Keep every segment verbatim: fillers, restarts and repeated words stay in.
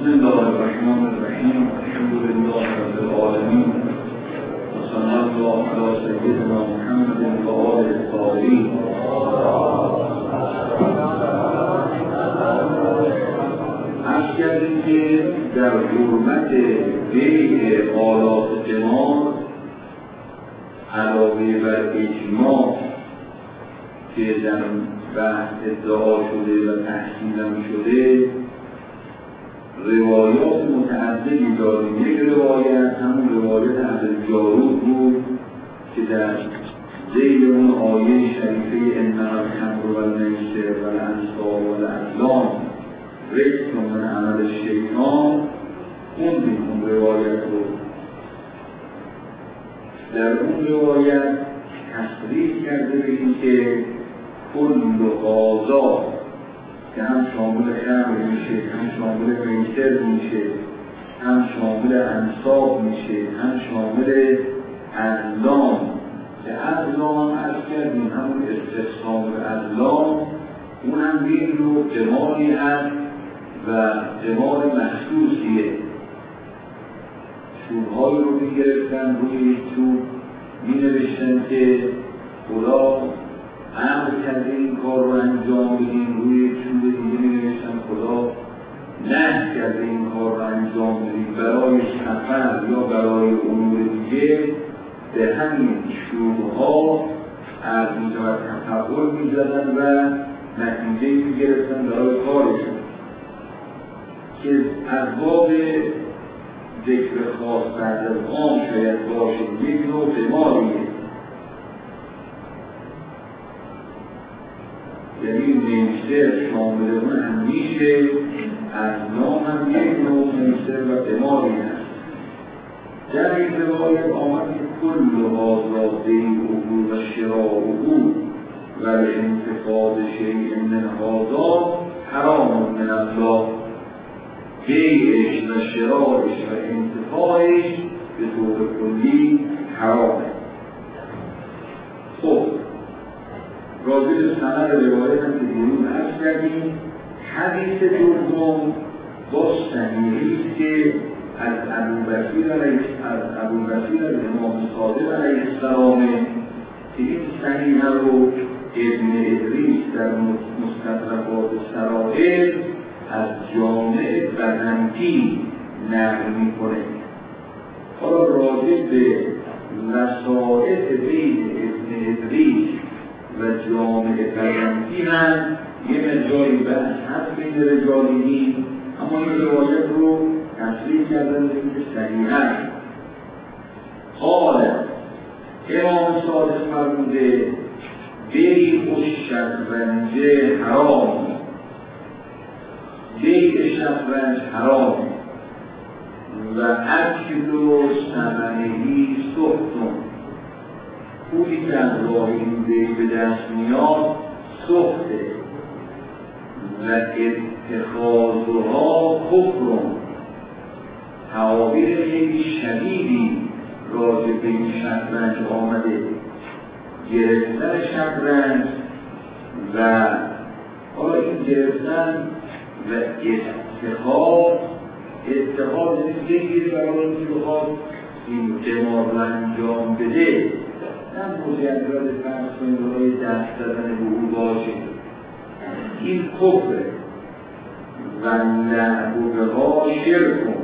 بسم الله الرحمن الرحیم. الحمد لله رب العالمین و صلی الله علی سیدنا محمد و آله الطاهرین. عرض کردیم که در حرمت بیع آلات قمار علاوه بر اجماع که در بحث ادعا شده و تحصیلم شده، روایات متعددی داریم. یک روایت همون روایت ابوالجارود بود که در ذیل اون آیه شریفه انما الخمر والمیسر والانصاب والازلام رجس من عمل الشیطان خوندیم اون روایت رو. در اون روایت تصریح کرده بگیم که کل آزاد که هم شامل خمر میشه، هم شامل میسر میشه، هم شامل انصاب میشه، هم شامل ازلام. که ازلام هم عرض کردیم همون استقسام ازلام، اون هم یک نوع قماری هست و قمار مخصوصیه. چوب‌هایی رو میگرفتن، روی یک چوب مینوشتن که خدا امر کرده این کار رو انجام بدیم، روی چوب دیگه می‌نوشتن خدا نهی کرده این کار رو انجام بدیم. برای سفر یا برای امور دیگه به همین چوب‌ها از اینجا تفعول می‌زدن و نتیجه می‌گرفتن برای کارشون که از باب ذکر خاص بعد از آن شاید باشه. یک نوع قماریه، یعنی میسر شامل اون هم میشه، از نام هم یک نوع میسر و قماری هست. در این روایت آمد که کل آزاد بیعه و شراعه و انتقاد شیء من هذا حرام من الله. بیعش و شراعش و انتفاعش به طور کلی حرامه. خب راجع به سند روایت هم که دیرون عرض کردیم، حدیث دوم با صحیحی است که از ابوبکر علیه از ابوبکر از امام صادق علیه السلام که این صحیح رو ابن ادریس در مستدرکات سرائر از جامع بزنطی نقل میکنه. حالا راجع به وسائط بین ابن ادریس و جامع بزنطی هم یه مقداری بحث هست بین رجالیین، اما این روایت رو تصریح کردن که صحیح هست. حالا امام صادق فرموده بیع الشطرنج حرام، بیع شطرنج حرام و اکل و ثمنهی سختون. پولی که از راه این بیع به دست میاد سخته و اتخاذها کفرون. تعابیر خیلی شدیدی راجع به این شطرنج آمده. گرفتن شطرنج و حالا این گرفتن و اتخاذ اتخاذ بگیر برای اینکه بخواد این قمار رو انجام بده، نه مجرد فرض کنید برای دست دادن به او باشه. این کفره و لعبها شرکن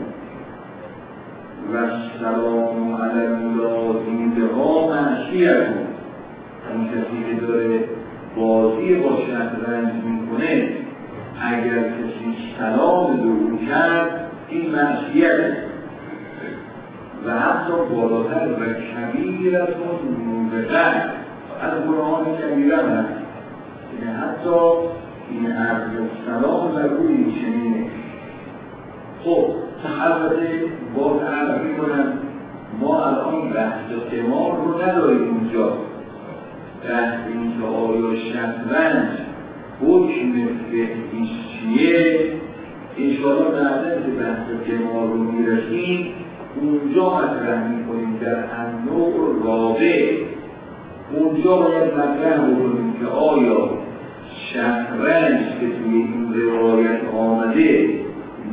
و سلام علی اللازم بها معصیتون. اون کسی که داره بازی با شطرنج میکنه اگر کسی سلام به او کرد این معصیته و حتی بالاتر و کبیر از اون موبقه از قرآن کبیره هست، یعنی حتی این عرض سلام بر روی چنینه. خب البته باز عرض میکنم ما الان بحث قمار رو نداریم اونجا. بحث این که آیا شطرنج حکم فقهیش چیه، انشاءالله بعدا که بحث قمار رو میرسیم اونجا مطرح میکنیم. در النوع رابع اونجا باید مطرح بکنیم که آیا شطرنج که توی این روایت آمده مطلق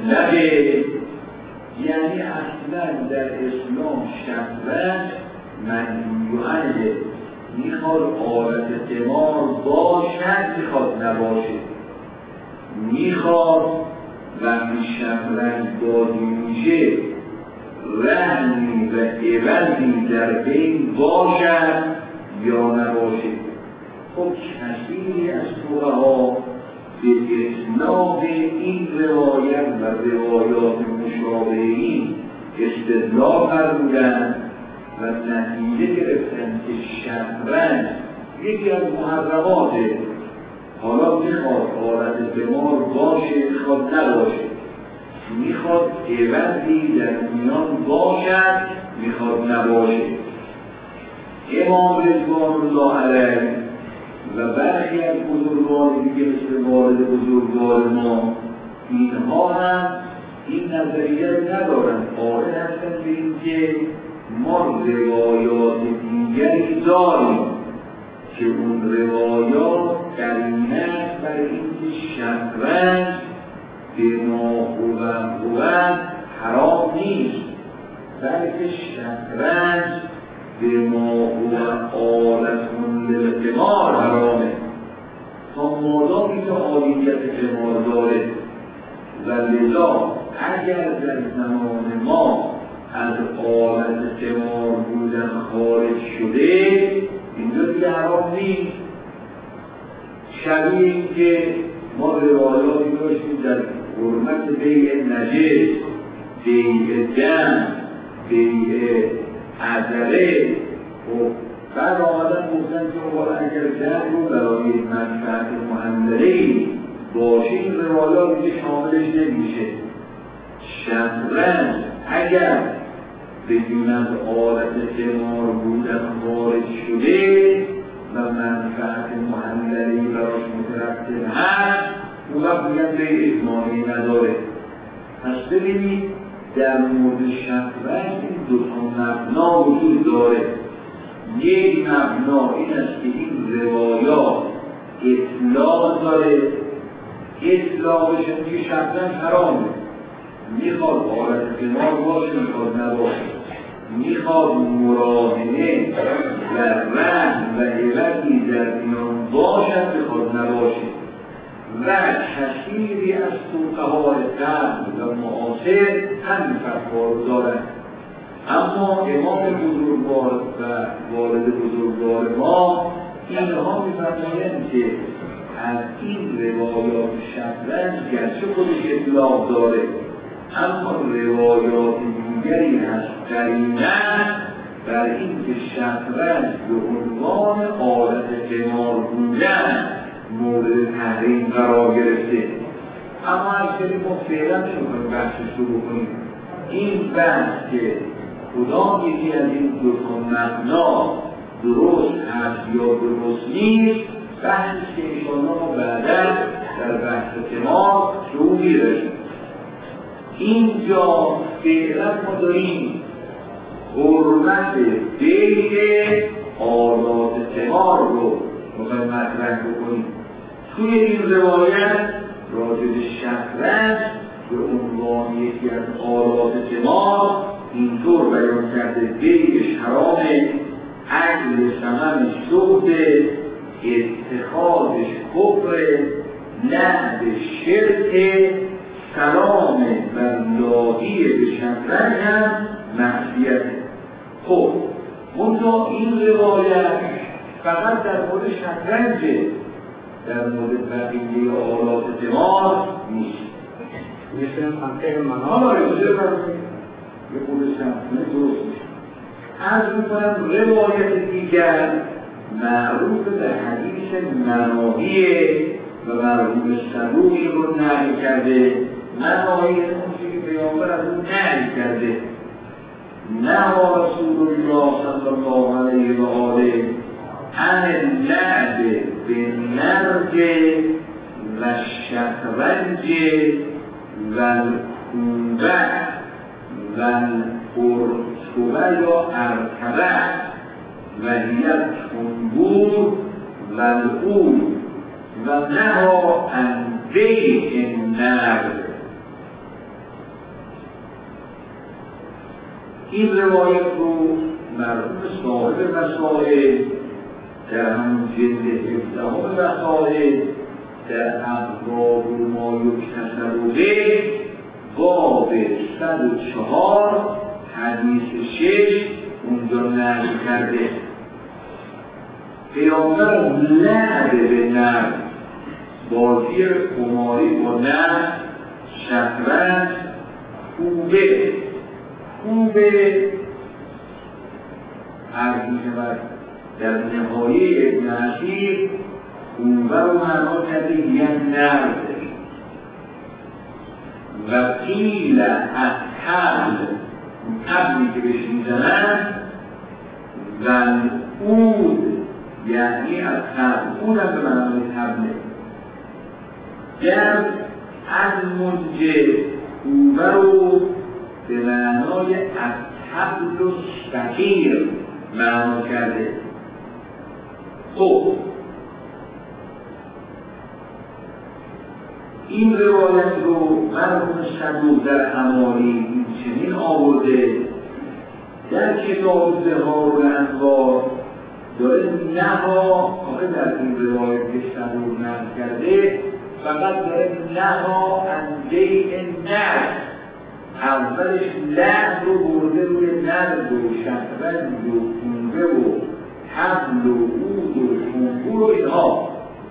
مطلقه، یعنی اصلا در اسلام شطرنج ممنوعه، میخواد آلت قمار باشد میخواد نباشه، میخواد وقتی شطرنج بازی میشه رهنی و عوضی در بین باشد یا نباشه. خب کثیری از فقها به اطلاق این روایت و روایات مشابه این استدلال فرمودند و نتیجه گرفتند که شطرنج یکی از محرماته، حالا میخواد آلت قمار باشه میخواد نباشه، میخواد عوضی در میان باشد میخواد نباشه. امام رضوان الله علیه و برخی از بزرگان دیگه مثل والد بزرگوار ما اینها هم این نظریه رو ندارن، قائل هستن به اینکه ما روایات دیگری داریم که اون روایات قرینه است بر اینکه شطرنج به ما هو حرام نیست، بلکه شطرنج به ما هو آلت للقمار حرامه. تا مادامی که عالیت قمار داره و لذا اگر در زمان ما از آلت قمار بودن خارج شده اینجا دیگه حرام نیست. شبیه این که ما روایاتی داشتیم در حرمت بیع نجس، بیع دم، بیع عذره، و بعد آمدن گفتن که اگر دم رو برای منفعت محمله‌ای باشه این روایات دیگه شاملش نمیشه. شطرنج اگر بدون از آلت قمار بودن خارج شده و منفعت محمله‌ای براش مترتب هست اون وقت میگن به اجماعی نداره. پس ببینید در مورد شطرنج این دو تا مبنا وجود داره. یک مبنا این است که این روایات اطلاق داره، اطلاقش که شطرنج حرامه، میخواد آلت قمار باشه میخواد نباشه، میخواد مراهنه و رهن و عوضی در میان باشد میخواد نباشه. و کثیری از فقهای قرن و معاصر همین فتوا رو دارند. اما امام بزرگوار و والد بزرگوار ما اینها می‌فرمایند که از این روایات شطرنج گرچه خودش اطلاق داره اما روایات دیگری هست قرینه بر این که شطرنج به عنوان آلت قمار بودن مورد تحریم قرار گرفته. اما از کنیم ما فعلا نمی‌کنیم بحثش رو بکنیم. این بحث که کدام یکی از این دو تا مبنا درست هست یا درست نیست بحثی که انشاءالله ما بعدا در بحث قمار به او میرسیم. اینجا فعلا ما داریم حرمت بیع آلات قمار رو میخوایم مطرح بکنیم. توی این روایت راجع به شطرنج به عنوان یکی از آلات قمار اینطور بیان کرده بیعش حرامه، اکل ثمنش سود، اتخاذش کفر، لعب شرک، سلام و لاغی به شطرنج هم معصیته. خب منتها این روایت فقط در مورد شطرنجه، در مورد بقیه آلات قمار نیست. مثل منطق منال آره بسیار فرمایید یه خودش همونه درست میشه. از میکنم روایت دیگر معروف به حدیث مناهیه و مرحوم صدوقی رو نقل کرده. مناهیه اون که پیامبر از اون نقل کرده نهى رسول الله صلی الله علیه و آله عن اللعب بالنرد و الشطرنج و الکنبه و القرطبه یا ارتبه و هی التنبور و العود و نهى عن بیع النرد. این روایت رو مرحوم صاحب وسائل در همون جلد هفدهم وسائل در ابواب ما یکتسب به باب صد و چهار حدیث شش اونجا نقل کرده. پیامبر لعب به نفس، بازی قماری با نفس، شطرنج، خوبه خوبه عرضی شود در نهایه ابن عشیر خوبه رو معنا کرده یک نرد و قیل از تبل، تبلی که بهش میزنن و اود یعنی از تبل، اود هم به معنای تبله در از منجه خوبه رو به معنای از تبل و شقیر معنا کرده. خب این روایت رو مرحوم صدوق در امالی چنین آورده در کتاب زهار و انوار داره نها، آخه در این روایت که صدوق نقل کرده فقط داره نها از بیع نرد، اولش لعب رو برده روی نرد و شطرنج و خونبه و حبل و عود و شنبور و اینها،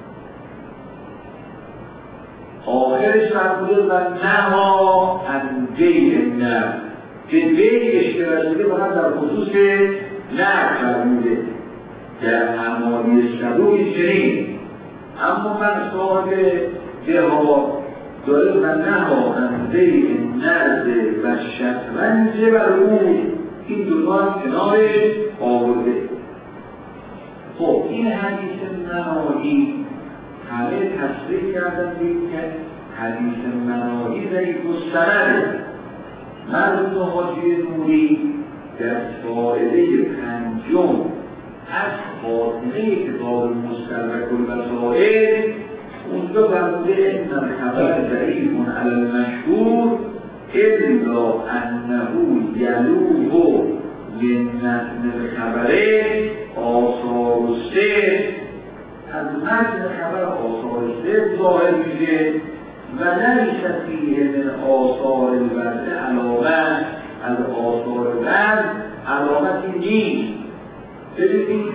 آخرش فرموده و نها از بیع نرد که بیع اشتراک شده فقط در خصوص نرد فرموده در امالی صدوق چنین. اما من صاحب جهاد داره و نها از بیع نرد و شطرنج و عود، این دو تا کنارش آورده. خب این حدیث مناهی همه تصریح کردن دید که حدیث مناهی ضعیف السند. مرحوم حاجی نوری در فائده پنجم از خاتمه کتاب مستدرک الوسائل اونجا فرموده ان الخبر ضعیف علی المشهور الا انه یلوه لنتن الخبر آثار السر، از متن خبر آثار السر ظاهر میشه و لیس فیه من آثار الوضع علامت، از آثار الوضع علامتی نیست. ببینید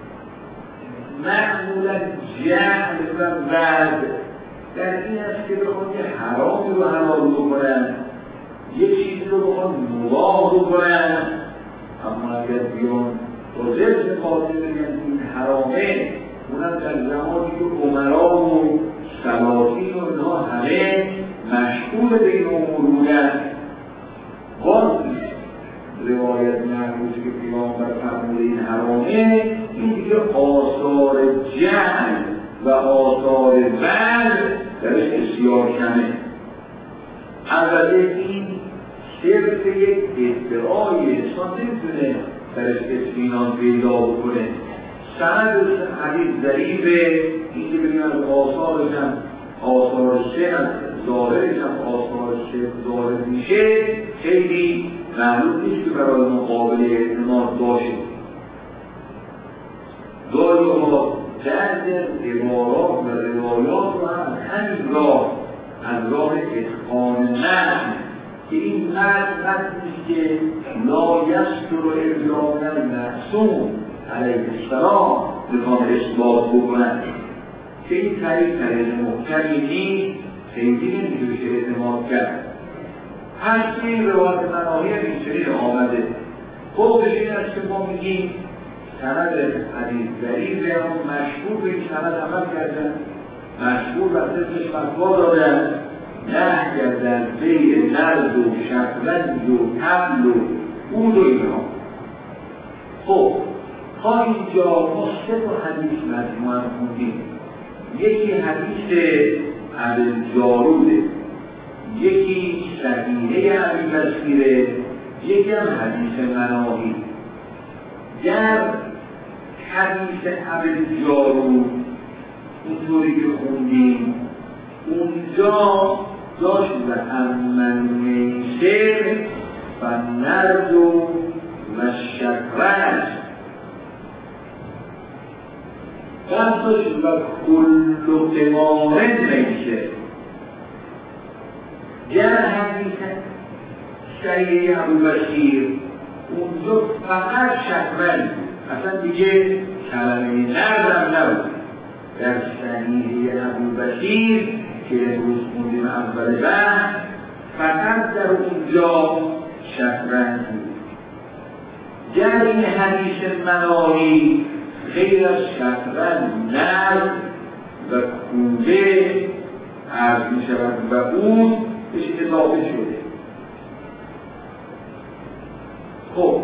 معمولا جهل و وضع در این است که بخوان یه حرامی رو حلال بکنن، یه چیزی رو بخوان مباح بکنن، اما اگر بیان با ذهن خاطر بگن این حرامه، اونم در زمانی که عمرا و سلاطین و اینها همه مشغول به این امور بودن. باز روایت مرموز که پیامبر فرموده این حرامه، این دیگه آثار جهل و آثار وضع درش بسیار کمه. البته این صرف یک ادعای انسان نمیتونه درش اطمینان پیدا بکنه. سند حدیث ضعیفه، این که بگیم از آثارش هم آثار سه ظاهرش هم آثار سه ظاهر میشه خیلی معلوم نیست که برای مقابل اعتماد باشه. گاهی ها درد عبارات و روایات رو هم از همین راه، از راه اتقان متن که این متن متنی که لا یستر ابلاغ المعصوم علیه السلام بخوام اثبات بکنند که این طریق طریق محکمی نیست، خیلی نمیشه اعتماد کرد. هرچی این روایت مناهی اینچنین آمده. فوقش این است که ما میگیم سند حدیث ضعیفه، اما مشهور به این سند عمل کردن، مشهور و صرفش فتوا دادن، نه کردن بیع نرد و شطرنج و طبل و عود و اینها. خب تا اینجا ما سه تا حدیث مجموعه خوندیم. یکی حدیث ابوالجاروده، یکی صحیحه ابوالبصیره، یکی هم حدیث مناهی. در حدیث ابوالجارود اونطوری که خوندیم اونجا داشت و امن میسر فالنرد و شطرنج دستش و کل قمار میشه. در حدیث صحیح ابوبشیر اونجا فقط شطرنج، اصلا دیگه کلمه نردم نبود. در صحیح ابوبشیر که امروز خوندیم اول بحث فقط در اونجا شطرنج بود. در این حدیث مناهی غیر از شطرنج نرد و کوده عرض می شود و اون بهش اضافه شده. خب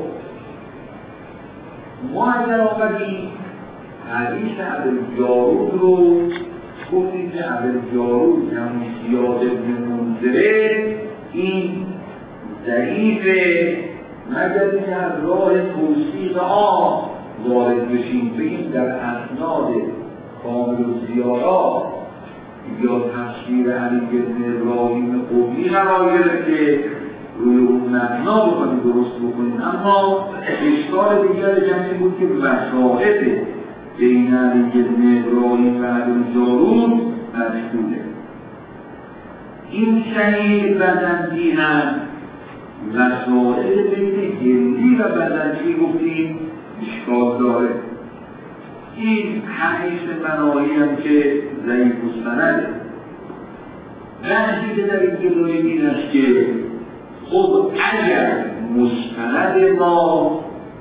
ما اگر آمدیم حدیث ابوالجارود رو گفتیم که ابوالجارود همون زیاد بن منذره این ضعیفه، مگر اینکه از راه توصیق عام وارد بشیم بگیم در اسناد کامل الزیارات یا تفسیر علی بن ابراهیم قومی قرار گرفته، روی اون مبنا بکنیم درست بکنیم. اما اشکال دیگر جمعی بود که وسائط بین علی بن ابراهیم و ابوالجارود مشهوره. این صحیح بزنجی هم وسائل بین هندی و بزنجی گفتیم اشکال داره. این حدیث مناهی هم که ضعیف السنده. بحثی که در این جلوی این است که خب اگر مستند ما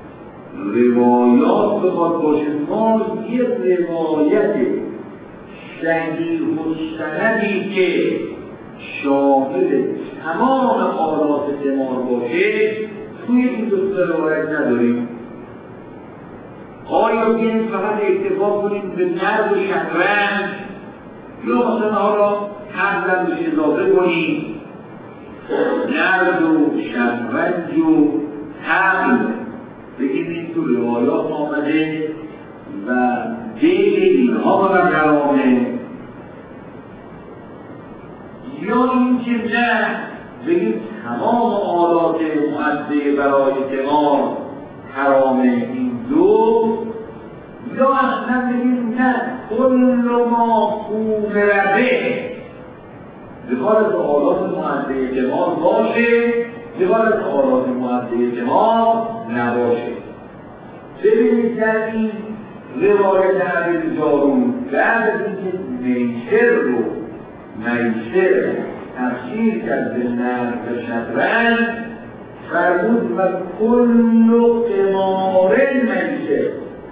روایات بخواد باشه، ما یک روایت صحیح السندی که شامل تمام آلات دمار باشه توی این دو روایت نداریم. آیا بیاییم فقط اکتفا کنیم به نرد و شطرنج یا مثلا حالا حمزن بهش اضافه کنیم نرد و شطرنج و حمل بگیم این تو روایات آمده و دل اینها را حرامه، یا این که نه بگیم تمام آلات مؤدیه برای دمار حرامه این دو، یا اصلا بگیم نه کل ما خوب ربه بخواد از آلات مؤدیه دمار باشه بخواد از آلات مؤدیه دمار نباشه. ببینید در این روایت ابوالجارود بعد از اینکه میسر رو میسر تفسیر کرد به نرد و شطرنج فرمود و کل قمار میسر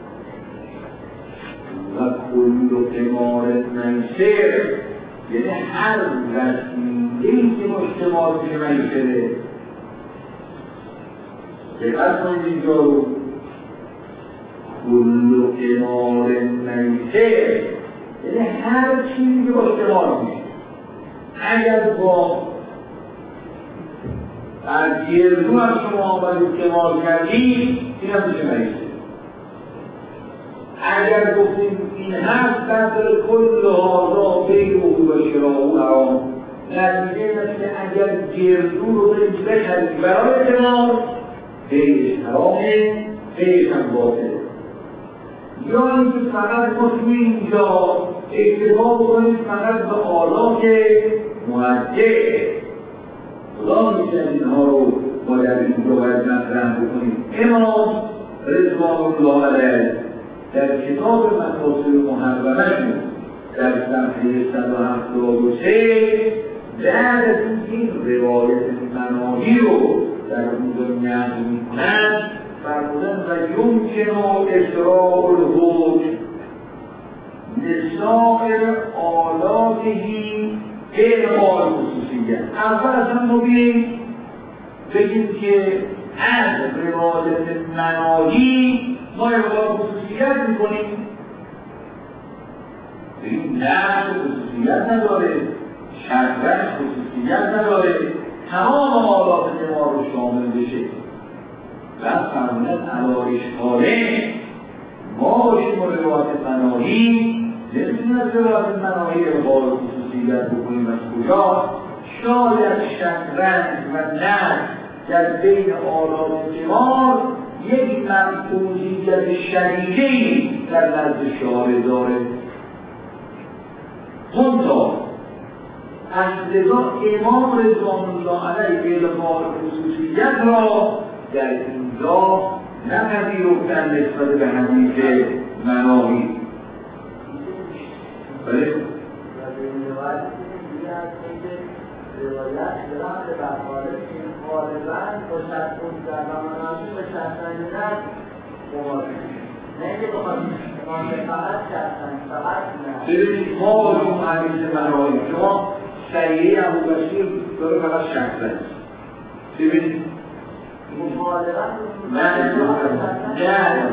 و کل قمار میسر یعنی هر وسیله‌ای که مشتمال به میسره. دقت کنید اینجا رو کل قمار میسر یعنی هر چیزی که مشتمال میشه. اگر با از گردو از شما آمد استعمال کردیم این هم میشه میسر. اگر گفتیم این هست بردار کل هازا بین او و شراعو حرام، نتیجه این است که اگر گردو رو بریم بخرید برای استعمال بیش حرامه بیش هم باطله. یا اینکه فقط ما توی اینجا اکتفا بکنیم فقط به آلات مؤدیه. خدا میشه اینها رو باید اینجا باید مطرح بکنیم. امام رضوان الله علیه در کتاب مقاصد محرمه‌شون در صفحه صد و هفتاد و سه بعد از این روایت مناهی رو در اونجا نقل میکنند فرمودن و یمکن اسراء الحکم لسائر آلاتهی اعمال خصوصیت. اول اصلا ما بیم بگیم که از روایت مناهی ما اعمال خصوصیت میکنیم، بگیم نه خصوصیت نداره، شطرنج خصوصیت نداره، تمام آلات دمار رو شامل بشه. بعد فرمودن علا اشکاله ما باشیم و روایت مناهی نمیتونیم از روایت مناهی اعمال خصوصیت بکنیم. از کجا؟ شاید شطرنج و نرد در بین آلات جمار یک منفوذیت شدیدی در نزد شارع داره. منتها از لذا امام رضوان الله علیه به اعتبار خصوصیت را در اینجا نپذیرفتند نسبت به حدیث مناهی. بله؟ روایت درام به بقاله که غالباً با شخصون در مناهی به شخصانی نرد مواجه نه اینکه بخواد فقط شخصانی فقط نه. ببینید ما با این حدیث مناهی شما سیعه ابوبکر داره فقط شخصانی ببینید نه نه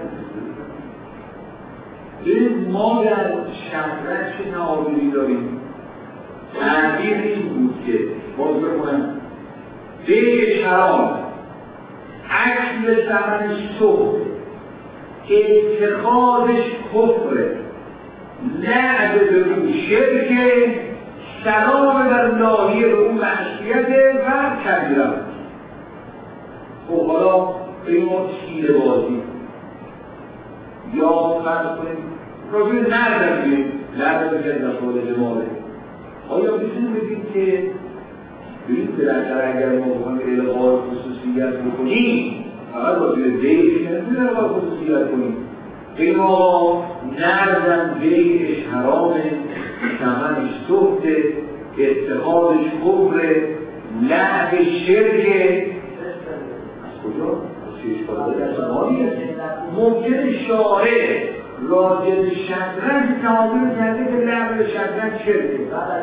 ببینید ما در شطرنج چه تعابیری داریم. تعبیر این بود که باز بکنم بیش حرام اکل ثمنش صبح اتخاذش کفره لعب به رو شرک سلام بر ناحیه به اون معصیت و کبیره. خب حالا به ما تیره بازی یا فرض کنیم راجع نردم بیم لعب به دفعال جماله آیا میتونیم بگیم که ببین بالاخره اگر ما بخوایم الغای خصوصیت بکنیم فقط راجع به بیعش نمیتونیم الغای خصوصیت کنیم بگیم آقا نردم بیعش حرامه ثمنش سخته اتخاذش کفره لعب شرکه از کجا؟ از ششکاله در زمانیه ممکنه شارع راجع به شطرنج تعابیر کرده که لعب شطرنج شرکه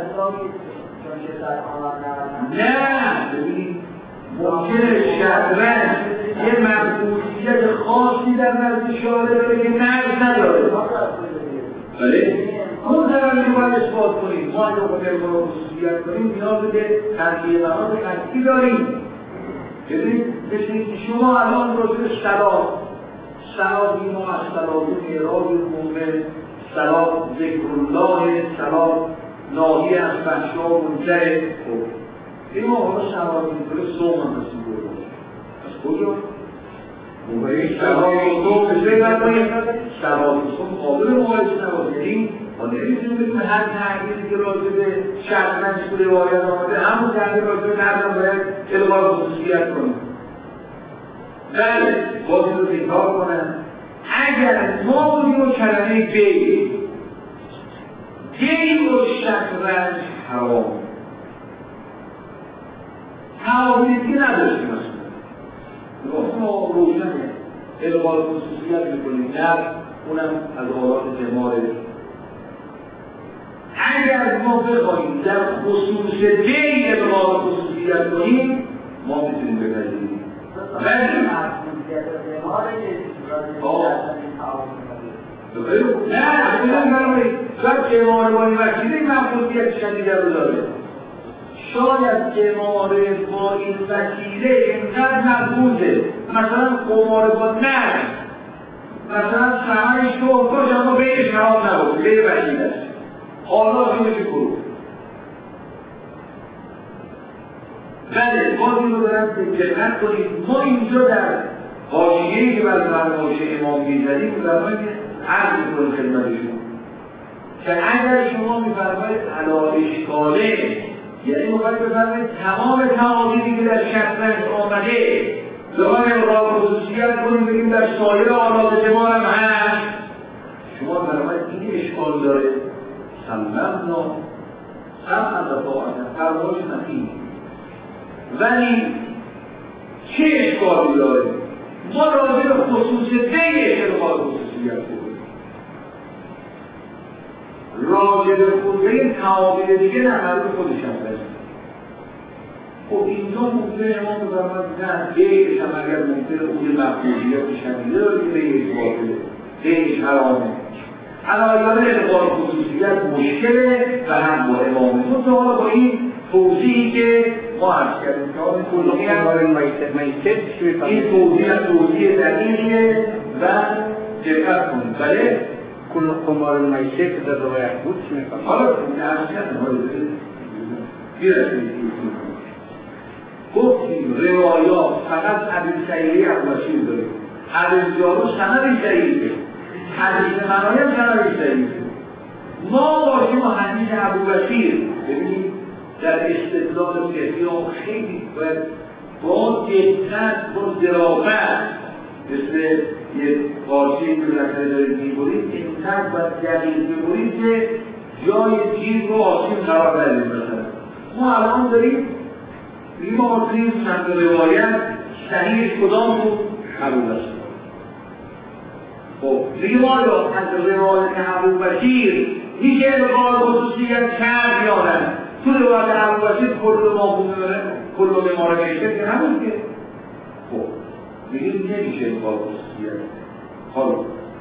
نه ببینید ممکنه شطرنج یه منفوذیت خاصی در نزد شارع داره که نقض نداره. بله؟ اون طرف رو باید اثبات کنیم. ما اگه بخوایم رو خصوصیت کنیم نیاز به ترکیه مقاط قطعی داریم. ببینید مثل اینکه شما الان راجع به صلات صلات ما از صلات معراج المؤمن صلات ذکر الله صلات ناهی از فحشا و منکر. خب این ما حالا صلات اینطوره صوم هم رسید بود از کجا؟ موقعی صلات صوم بشه برماییم صلات صوم قابل مقایسه نباشه. یعنی ما نمیتونیم بگیم هر تحقیقی که راجع به شطرنج تو روایت آمده همون تحقیق راجع به نردم باید الغای خصوصیت کنیم. بله باید رو تکرار کنم اگر ما بودیم و کلمه بی بی و شطرنج حرام تعابیری نداشتیم اصلا ما روشنه الغای خصوصیت میکنیم نه اونم از آلات جماره. اگر ما بخواهیم در خصوص بی الغای خصوصیت کنیم ما میتونیم بپذیریم. ولی نه ببینم برمونید شاید جماره با این وکیله این منفوذیت شدیده رو داره. شاید جماره با این وکیله اینقدر منفوذه مثلا قمار با نرد مثلا ثمنش تو باش اما بیش حرام نباشه به وکیله است حالا میشه کرو. بله باز این رو دارم دقت کنید ما اینجا در حاشیه‌ای که بر فرمایش امام می‌زدیم می‌فرمایید که عرض می‌کنیم خدمتشون که اگر شما می‌فرمایید علی اشکاله یعنی می‌خواید بفرمایید تمام تعابیری که در شطرنج آمده بخوایم الغای خصوصیت کنیم بگیم در سایر آلات جمار هم هست شما فرمایید این اشکال داره سلمنا سمعا و طاعتا فرمایش نفی. ولی چه اشکالی داره؟ ما راجع به خصوص دیگه الغای خصوصیت کنیم راجع به خصوص تعابیر دیگه نمرد خودش هم بزن. خب اینجا ممکنه ما بفرمایید نه دیگهش هم اگر ممکنه اون مفهومیت شدیده داره که دیگهش باطله دیگهش حرامه علایان الغای خصوصیت مشکله و هم با امامه تو حالا با این توضیحی که ما عرض کردیم که آن کلی هم این توضیح هم توضیح دقیقیه و دقت کنید. بله؟ کل قمار المیسر که در روایت بود چی میکنم؟ حالا این عرض کردیم حالا بیرسید گفتیم روایات فقط ابی سعیده ابوبکر داریم، حدیث جارو سند ضعیفه، حدیث منایه سند ضعیفه. ما باشیم و حدیث ابوبکر ببینید در استدلال فقهی خیلی باید با دقت با ظرافت مثل یه قارچی که بالاخره دارید می‌برید اینقدر باید دقیق ببرید که جای تیر رو آسیب قرار ندید. مثلا ما الان داریم می‌ماریم سند روایت صحیح کدام بود؟ ابوبکر. خب روایات از روایت ابوبکر میشه ادغام خصوصیت کرد یا نه؟ تو روایت ابوبکر کل ما بوده کل ما رو میشه که نبود که. خب میگیم نمیشه ادغام خصوصیت. حالا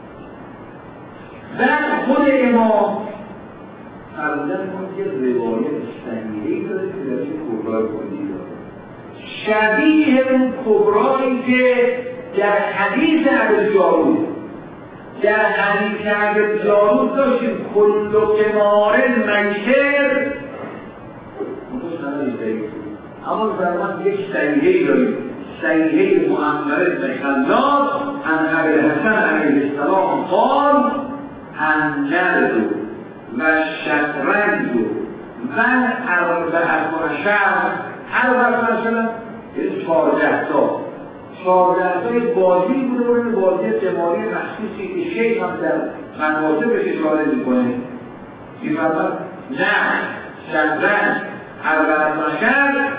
در خود امام فرضاً ما که روایت صحیحی داره که در این کبرای کلی داره شبیه اون کبرایی که در حدیث ابوالجارود در حدیث ابوالجارود داشتیم کل ثمار المیسر اما فرمان یک صحیحی داریم صحیحی معمر بن خلاد عن ابوالحسن علیه السلام قال النرد و الشطرنج و اربعة عشر اربعة عشر یعنی چهارده تا چهارده تای بازی بوده بوده بازی قماری مخصوصی که شیخ هم در منواسبش اشاره میکنه این فرمان نه شطرنج اربعة عشر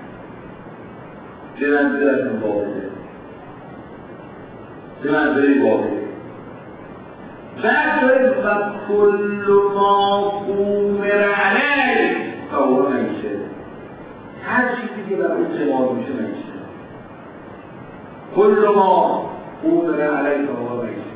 به منظرت مبارده به منظری بارده بعد دارید و کل ما قومر علیه فهو میشه هر چیزی که برای قمار میشه میشه کل ما قومر علیه فهو میشه.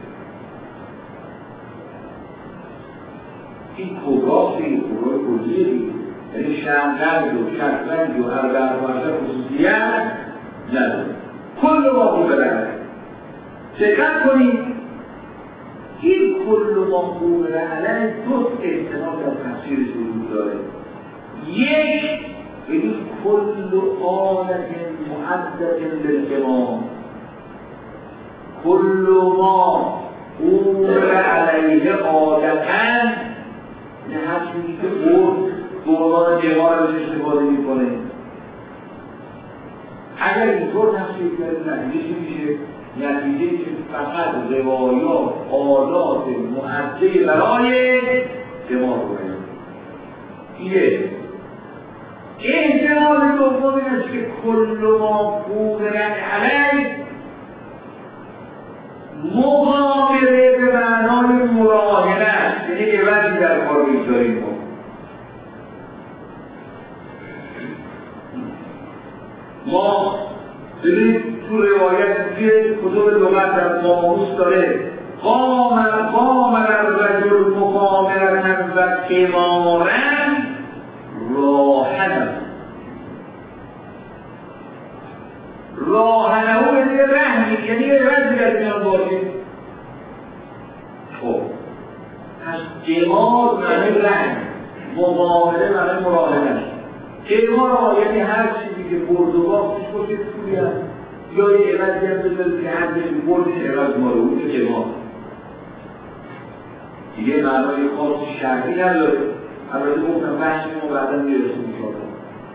این کبراست این کبرای کلیه دید یعنی شمرنج و شطرنج و اربعة عشر خصوصیت نداره کل ما قومر علیه. دقت کنید این کل ما قومر علیه دو احتمال در تفسیرش وجود داره. یک بگید کل آلت معدد للقمار کل ما قومر علیه عادتاً نه هر چیزی که برد دوران قمار روش استفاده میکنه. اگر اینطور تفسیر کرد نتیجه میشه نتیجه که فقط روایات آلات معده برای قمار کنه. یک احتمال دوم این است که کل ما قومر علیه مقابله به معنای مراهنه است یعنی عوضی در کار میگذاریم ما. ما ببینید تو روایت که کتب لغت در قاموس داره قامر قامر الرجل مقامرة و قمارا راهنه راهنه او یعنی رهنی یعنی رهنی در میان باشید. خب از قمار معنی رهن مقامره معنی مراهنه. قمار یعنی هر چیزی که برد و باختش باشه پولی هست یا یه عوضی هم بذارید که هر بشید بردش عوض ما رو اون که قمار دیگه معنای خاص شرعی نداره. البته گفتم بحثی ما بعدا میرسیم انشاءالله.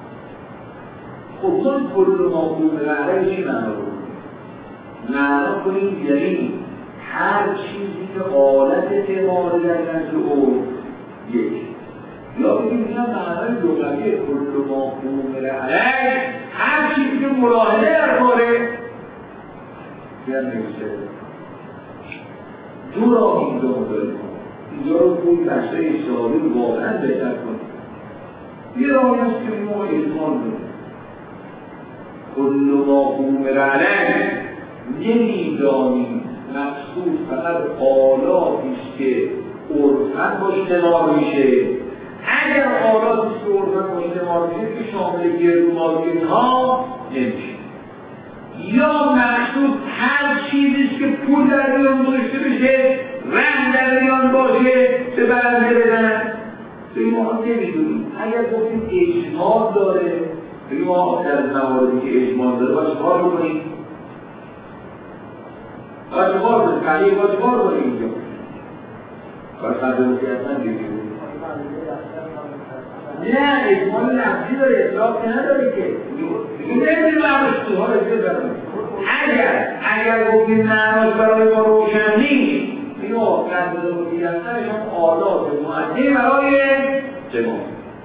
خب ما کل ما قومر علیه چی معنا رو معنا کنیم یعنی هر چیزی که حالت قماری در نزد او یک یا بگیم اینا معنای لغوی کل ما قومر علیه هر چیزی که مراهنه در کاره بیان نمیشه. دو راه اینجا مداریم اینجا رو خوب بحثه اشتهاری رو واقعا بهتر کنیم. یه راهی هست که ما اجمال داریم کل ما قومر علیه نمیدانیم مقصود فقط آلاتیست که عرفاً با اجتماع میشه. اگر آلاتیست که عرفاً با اجتماع میشه که شامل گردومارکت ها نمیشه. یا مقصود هر چیزیست که پول در میان گذاشته بشه رنگ در میان باشه به برنده بدن. تو این ما هم نمیدونیم. اگر گفتیم اجماع داره بگیم ما در مواردی که اجمال داره باید چکار بکنیم؟ باید چکار بکنیم؟ فقیه باید چکار بکنیم اینجا؟ باید قدرتی اصلا بگیم نه اجمال لفظی داره اطلاق که نداره که این نمیدونی معناش توها رو چه برمون اگر اگر گفتیم معناش برای ما روشن نیست اینو قدر رو دیدستنشون آلات معدی برای جماع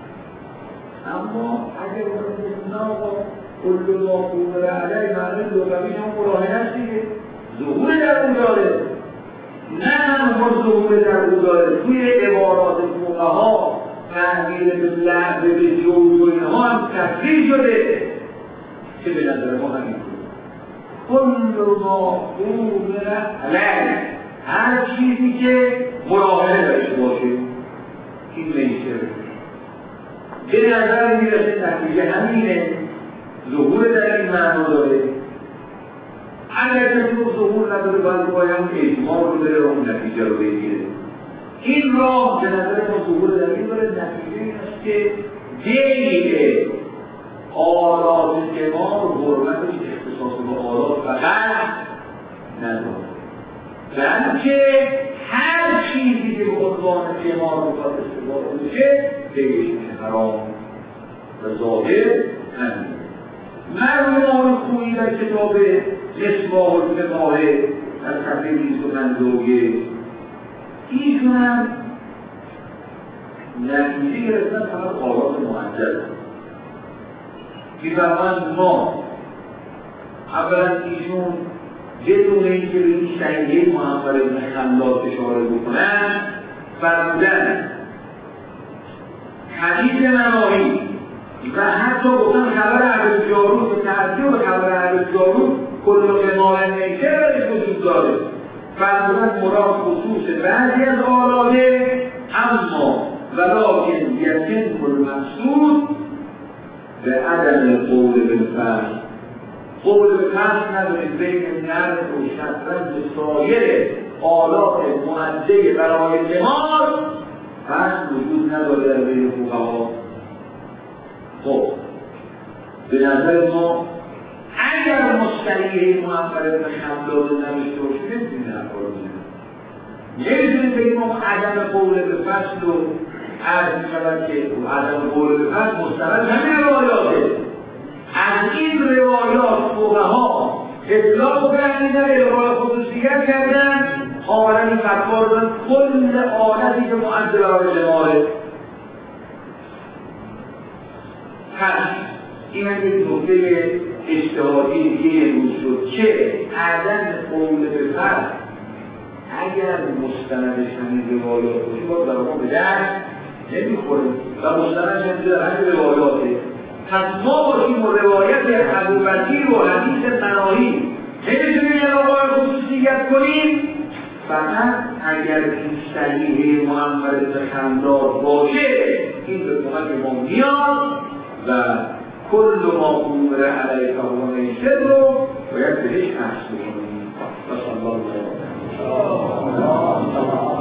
اما اگر گفتیم نه کل ما قوم علیه معنی لغویش هم مراهنه است دیگه ظهور در اون داره نه هم ظهور در اون داره توی عبارات فقها تحویل به لعب به جوز و اینها هم تفریح شده که به نظر ما همین کل ما قوم علیه هر چیزی که مراهنه داشته باشه این میشه به نظر میرسه نتیجه همینه ظهور در این معنا داره اگر کسی رو ظهور نداره باید باید اجماع رو بره و اون نتیجه رو بگیره این راه به نظر ما ظهور در این داره نتیجه این است که دیگه آلات جماع و حرمتش اختصاص با آلات فقط نداره بلکه هر چیزی که به عنوان جماع رو باید استفاده میشه دیگه حرام و ظاهر همین مرموم خویی در کتاب مصباح الفقه در صفحه بیست و پنجاه و یک ایشون هم نتیجه گرفتن فقط آلات معجل می‌فرمایند ما اولا ایشون بدون اینکه به این شیعه محمد بن خلاد اشاره بکنن فرمودن حدیث نواهی و حتی گفتن خبر عبد جارود به ترتیب به خبر عبد جارود کل قمال نیشه برش وجود داره فرمودن مراد خصوص بعضی از آلاته اما ولکن یتم المقصود به عدم قول بالفرض قول بالفرض نداریم بین نرد و شطرنج و سایر آلات معده برای جمال فرض وجود نداره در بین فقها. خب به نظر ما اگر مصطلح محمد بن خلاد نوشته باشه نمیتونیم این حرفا رو بزنیم نمیتونیم بگیم ما عدم قول به فصل و عرض میشود که عدم قول به فصل مستند همین روایاته از این روایات فقها اطلاق کردن روایات خصوصیت کردن آمدن این فتوا رو دادن کل آلتی که معد برای جماله پس این هم یک نکته اجتهادی که امروز شد که عدم قول به فرد اگر مستندش همین روایات باشه باید برای ما به درد نمیخوریم و مستندش همین در همین روایاته پس ما باشیم و روایت ابوبکر و حدیث مناهی نمیتونیم یه روایت خصوصیت کنیم فقط اگر این صحیح محمد بن خلاد باشه این به کمک ما میاد و کل ما امور علیه فهو میسر رو باید بهش بحث بکنیم. و صلی الله علیه و سلم.